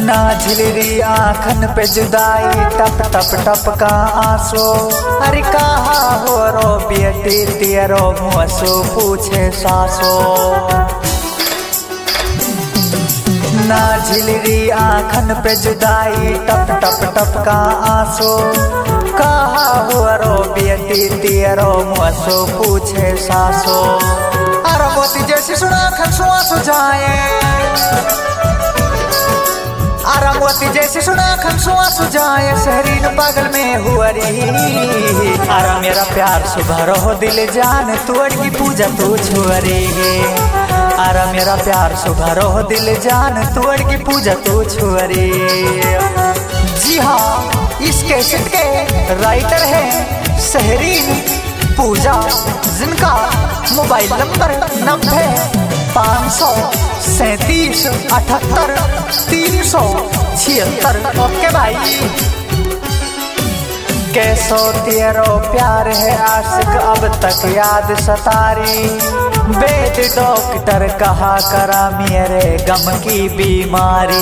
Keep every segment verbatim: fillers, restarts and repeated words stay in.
ना झिलरी आँखन पे जुदाई टप टप टप का आंसू। अरे कहा हो रो बेटी तेरो मुँसो पूछे सासो। ना झिलरी आँखन पे जुदाई टप टप टप का आंसू। कहा हो रो बेटी तेरो मुँसो पूछे सासो। अरे मोती जैसी सुना खन आंसू जाए। आरा मोती जैसे सुना खमसो आंसू जाए शहरीन पागल में हुआ री। आरा मेरा प्यार सुबह रहो दिल जान तुअड़ की पूजा तू छुअरी। आरा मेरा प्यार सुबह रहो दिल जान तुअड़ की पूजा तू छुअरी। जी हाँ, इस कैसेट के राइटर है शहरीन पूजा, जिनका मोबाइल नंबर नब्बे पाँच सौ सैतीस अठहत्तर तीन सौ छिहत्तर। ओके भाई। कैसो तेरो प्यार है आशिक अब तक याद सतारी। वेद डॉक्टर कहा करा मेरे गम की बीमारी।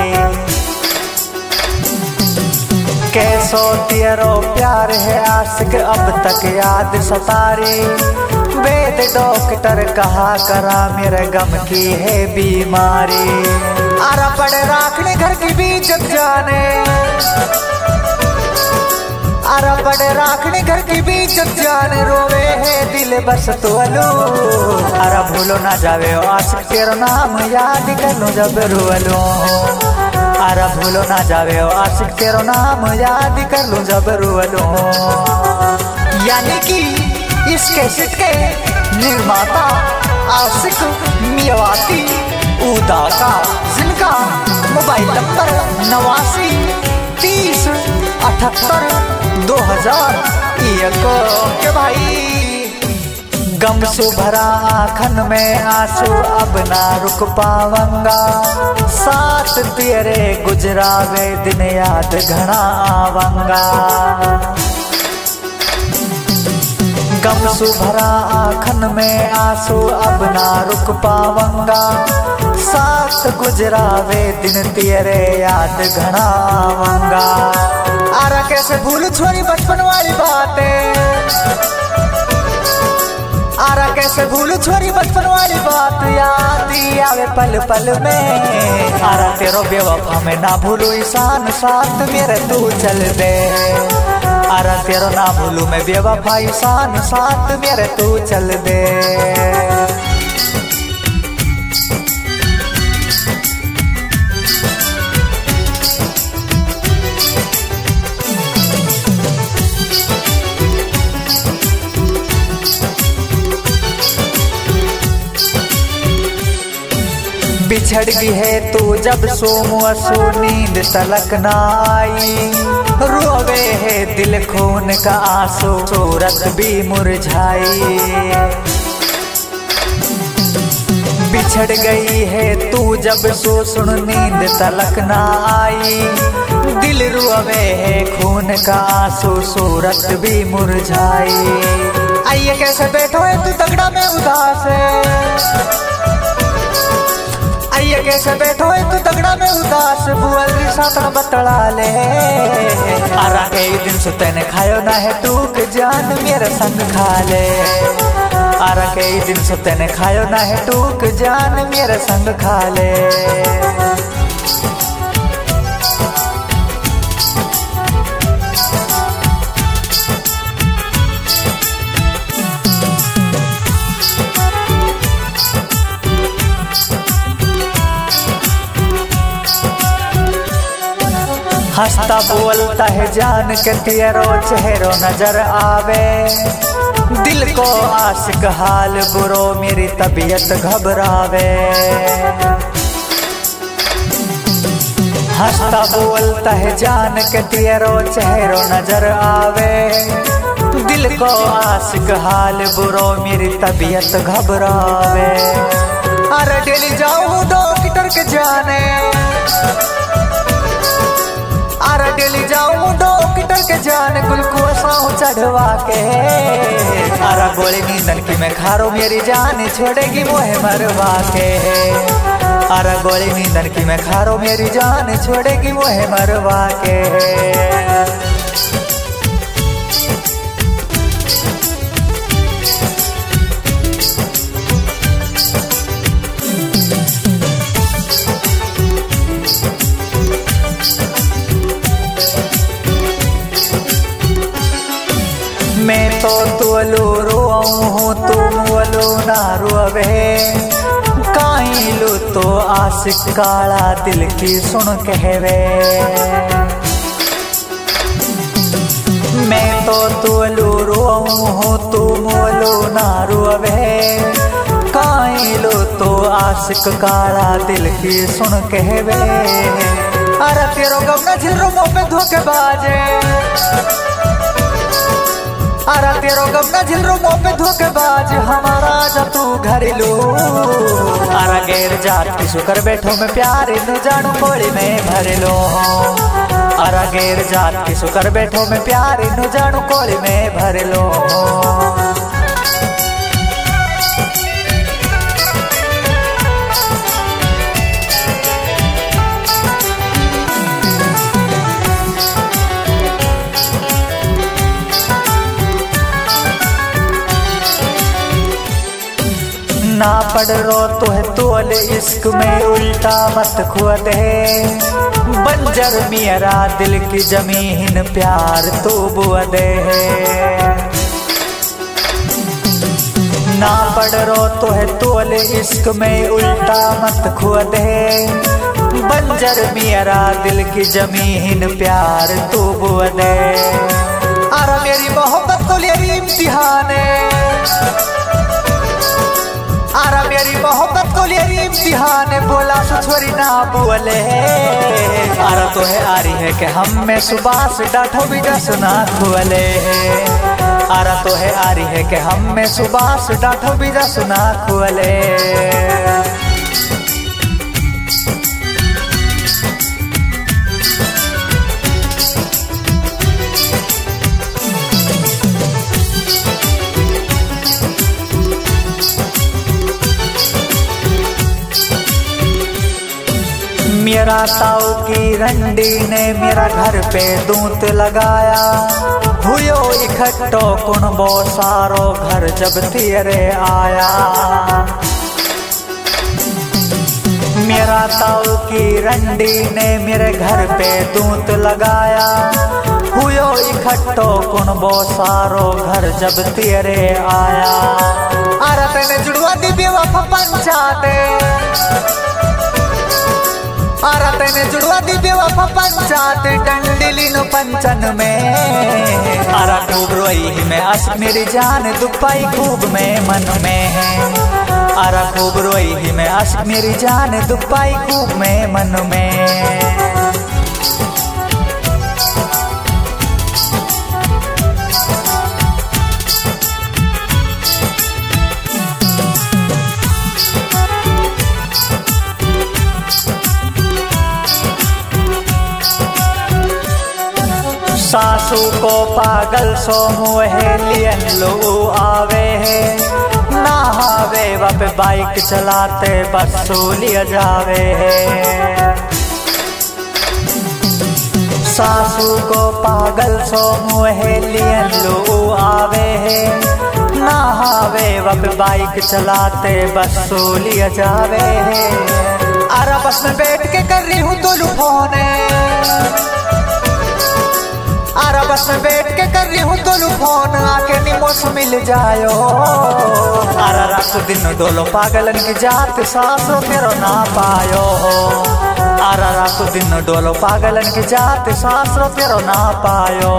कैसो तेरो प्यार है आशिक अब तक याद सतारी। वेद डॉक्टर कहा करा मेरे गम की है बीमारी। आरा पड़े राखने घर की बीच जाने। आरा पड़े राखने घर की बीच जाने रोवे है दिल बस तो अलू। आरा भूलो ना जावे आशिक तेरा नाम याद कर लो जब रोलो। आरा भूलो ना जावे आशिक तेरा नाम याद कर लो जब रोलो। यानी कि इस कैसेट के निर्माता आशिक मियावाती उदा का, जिनका मोबाइल नंबर नवासी तीस अठहत्तर दो हजार एक के भाई। गम से भरा आँखन में आंसू अब ना रुक पावंगा। साथ तेरे गुजरावे दिन याद घना आवंगा। गम से भरा आँखन में आंसू अब ना रुक पावंगा। साथ गुजरावे दिन तेरे याद घना आवंगा। आरा कैसे भूल छोड़ी बचपन वाली बातें। आरा कैसे भूल छोड़ी बचपन वाली बात याद आवे पल पल में। आरा तेरो बेवफा में ना भूलू ईशान साथ मेरे तू चल दे। आरा तेरो ना भूलू मैं बेवफा ईशान साथ मेरे तू चल दे। बिछड़ गई है तू जब सोमो असो नींद तलक ना आई। रोवे है दिल खून का आंसू सूरत भी मुरझाई। बिछड़ गई है तू जब सो सुन नींद तलक ना आई। दिल रोवे है खून का आंसू सूरत भी मुरझाई। आइए कैसे बैठो है तू तगड़ा में उदास है। आइए कैसे बैठो है तू तगड़ा में उदास बुअल साथ बतला ले। आरा एक दिन सुते ने खायो ना है तू के जान मेरे संग खा ले। आरा कई दिन सुते ने खायो ना है तू के जान मेरे संग खा ले। हंसता बोलता है जान के तेरो चेहरो नजर आवे। दिल को आशिक हाल बुरो मेरी तबीयत घबरावे। हंसता बोलता है जान के तेरो चेहरो नजर आवे। दिल को आशिक हाल बुरो मेरी तबीयत घबरावे। अरे डेली जाऊं डॉक्टर के जाने। आरा डेली जाऊं डॉक्टर के जान ग्लूकोज चढ़वा के। आरा गोली नींदन की मैं खारो मेरी जान छोड़ेगी मोहे मरवा के। अरे गोली नींदन की मैं खारो मेरी जान छोड़ेगी मुझे मरवा के। मैं तो तुअलो रोऊं हूँ तुम वलो ना रोवे, काई लो तो आशिक काला दिल की सुन कहवे। मैं तो तुअलो रोऊं हूँ तुम वलो ना रोवे, काई लो तो आशिक काला दिल की सुन कहवे। अरे तेरो गम न झिल मुँह पे धोखेबाजे, अरे तेरो गम न झिल मुँह पे धोखेबाज हमारा जा तू घरेलू। अरे गैर जात की शुक्र बैठो में प्यार न जानू कोड़ी में भर लो। अरे गैर जात की शुक्र बैठो में प्यार न जानू कोड़ी में भर लो। ना पढ़ रो तो है तोल इश्क में उल्टा मत खुद है, बंजर मेरा दिल की जमीन प्यार तो बुअद है। ना पढ़ रो तो है तोल इश्क में उल्टा मत खुद है, बंजर मेरा दिल की जमीन प्यार तो बुअद है। अरे मेरी मोहब्बत को ले इम्तिहान है, आरा मेरी मोहब्बत को लिए इम्तिहान बोला सुछोरी ना बोले। आरा तो है आरी है कि हम में सुबह से डाठो भी सुना खुले। आरा तो है आरी है कि हम में सुबह से डाठो भी सुना खुले। मेरा ताऊ की रंडी ने मेरा घर पे दूत लगाया, हुयो इकट्ठो कुणबो सारो घर जब तेरे आया। मेरा ताऊ की रंडी ने मेरे घर पे दूत लगाया, हुयो इकट्ठो कुणबो सारो घर जब तेरे आया। अरे तेने जुड़वा दी बेवफा पंचाते, आरा तेने जुड़वा दी बेवफा पंचात डंडली नो पंचन में। आरा खूब रोई ही में अस मेरी जान दुपाई खूब में मन में है। आरा खूब रोई ही में अस मेरी जान दुपाई खूब में मन में। सासू को पागल सो मुहे लियन लो आवे है, ना हावे वप बाइक चलाते बसो लिया जावे है। सासू को पागल सो मुहे लियन लो आवे है, ना हावे वप बाइक चलाते बसो लिया जावे है। अरे बस में बैठ के कर रही हूँ तो लुफोने, आरा बस में बैठ के कर रही हूँ दोनों फोन आके निमोस मिल जायो। आरा रात दिन दोलो पागलन की जात सासो तेरो ना पायो। आरा रात दिन दोलो पागलन की जात सासो तेरो ना पायो।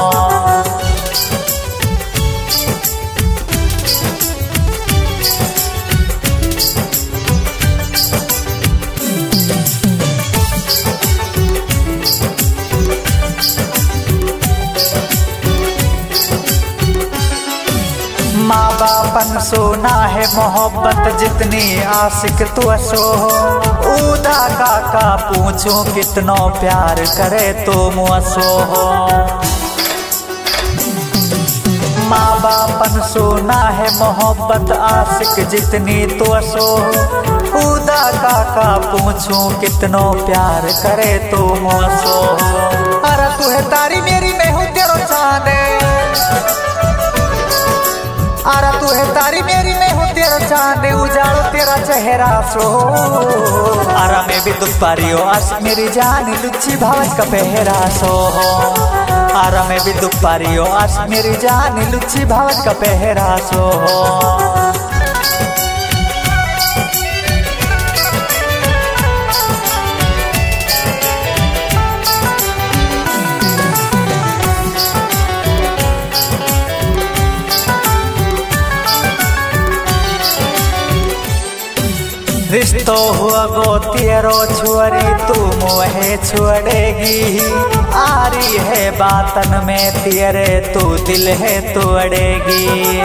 माँ बापन सोना है मोहब्बत जितनी आशिक तो सो हो। उदा काका पूछो कितनो प्यार करे तो मुआसो हो। माँ बापन सोना है मोहब्बत आशिक जितनी तो सो हो। खुदा काका पूछूं कितनो प्यार करे तू मोसो। अरे तू है तारी मेरी मैं हूँ तेरो चांद, अरे तू है तारी मेरी मैं हूँ तेरा चांद, उजाड़ो तेरा चेहरा सो। अरे मैं भी दुख पारियो आस मेरी जान लुच्ची भावच का पहरा सो। अरे मैं भी दुख पारियो आस मेरी जान लुच्ची भावच का पहरा सो। रिश्तो हुआ गो तेरो छुअरी तू मुहे छुड़ेगी, आरी है बातन में तेरे तू दिल है तोड़ेगी।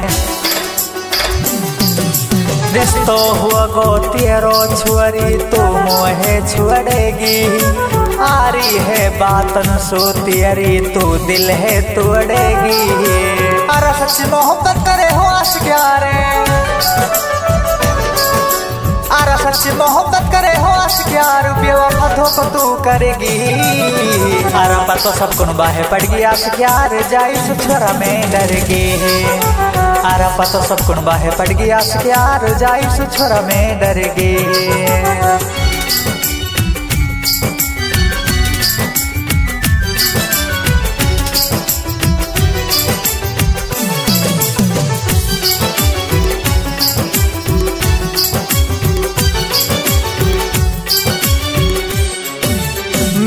रिश्तो हुआ गो तेरो छुअरी तू मुहे छुड़ेगी, आरी है बातन सो तेरी तू दिल है तोड़ेगी। अरे सच्ची मोहब्बत करे हो आशिकारे, अरे सच्ची मोहब्बत करे हो आशिकार बेवफा धोखा तू करेगी। अरे पतो सब कुन बाहे पड़ गई आशिकार जाई सुछरा में डरगी। अरे पतो सब कुन बाहे पड़ गई आशिकार जाई सुछरा में डरगी।